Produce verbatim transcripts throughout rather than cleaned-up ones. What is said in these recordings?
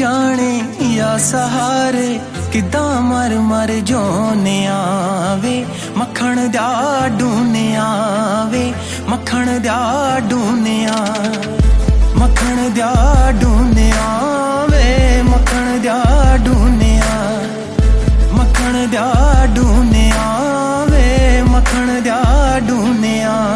जाने या सहारे किदा मर मर जोने आवे मक्खण दा डूने आवे मक्खण दा डूने मक्खण दा डूने आवे मक्खण दा डूने मक्खण दा डूने आवे मक्खण दा डूने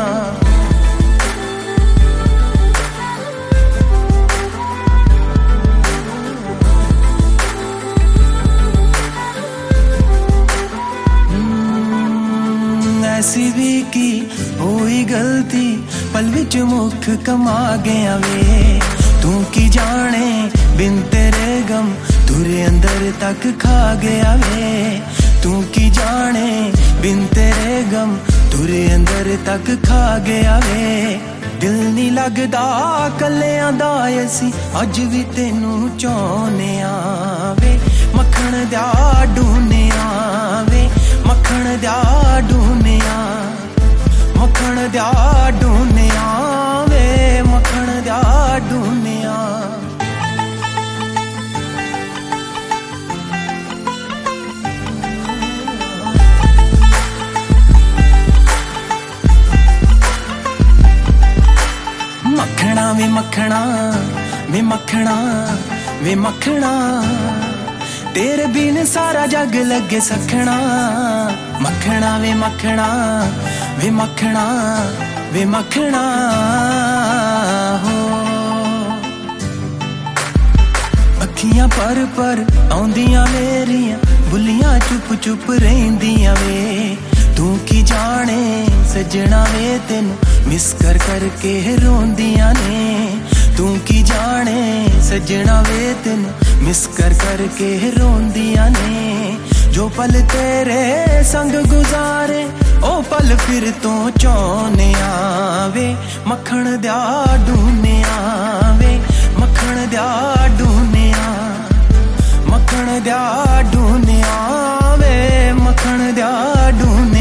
ऐसी भी की होई गलती पल विच मुख कमा गया वे तू की जाने बिन तेरे गम तुरे अंदर तक खा गया वे तू की जाने बिन तेरे गम तुरे अंदर तक खा गया वे दिल नी लगदा कलियां दा असी अज भी तेनू चाहुने आवे मक्खण दा डूने आवे मक्खण दा डूने मक्खण दा डूने आवे मक्खण दा डूने मक्खणा वे मक्खणा वे मक्खणा वे मक्खणा तेरे बिन सारा जग लगे सखना मक्खणा वे मक्खणा वे मक्खणा वे मक्खणा हो अखियां पर पर आउंदियां मेरियां बुलियां चुप चुप रहिंदियां वे तू की जाने सजना वे तेनू मिस कर करके रोंदियां ने तू की जाने सजना वे तेनू मिस कर करके रोंदियां ने जो पल तेरे संग गुजारे ओ पल फिर तो चाहुने आवे मक्खण दा डूने आवे मक्खण दा डूने मक्खण दा डूने आवे मक्खण दा डूने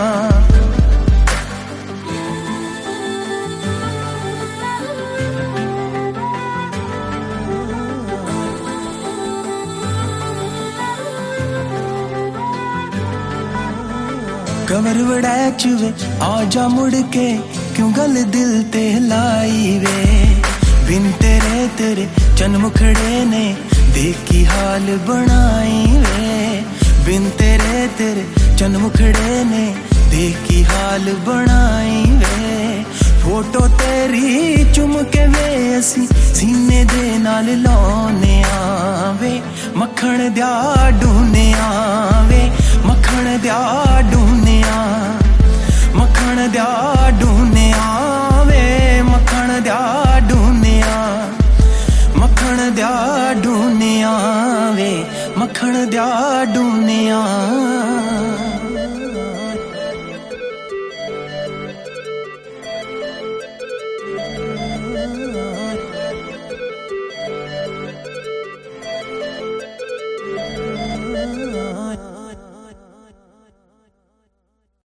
कमर वड़ैच वे आजा मुड़ के क्यों गल दिल ते लाई वे बिन तेरे तेरे चन मुखड़े ने देखी हाल बनाई वे बिन तेरे तेरे चन मुखड़े ने देखी हाल बनाई वे फोटो तेरी चुम के वे असी सीने दे नाल लाने आवे मक्खण दा डूने आवे मक्खण दा डूने मक्खण दा डूने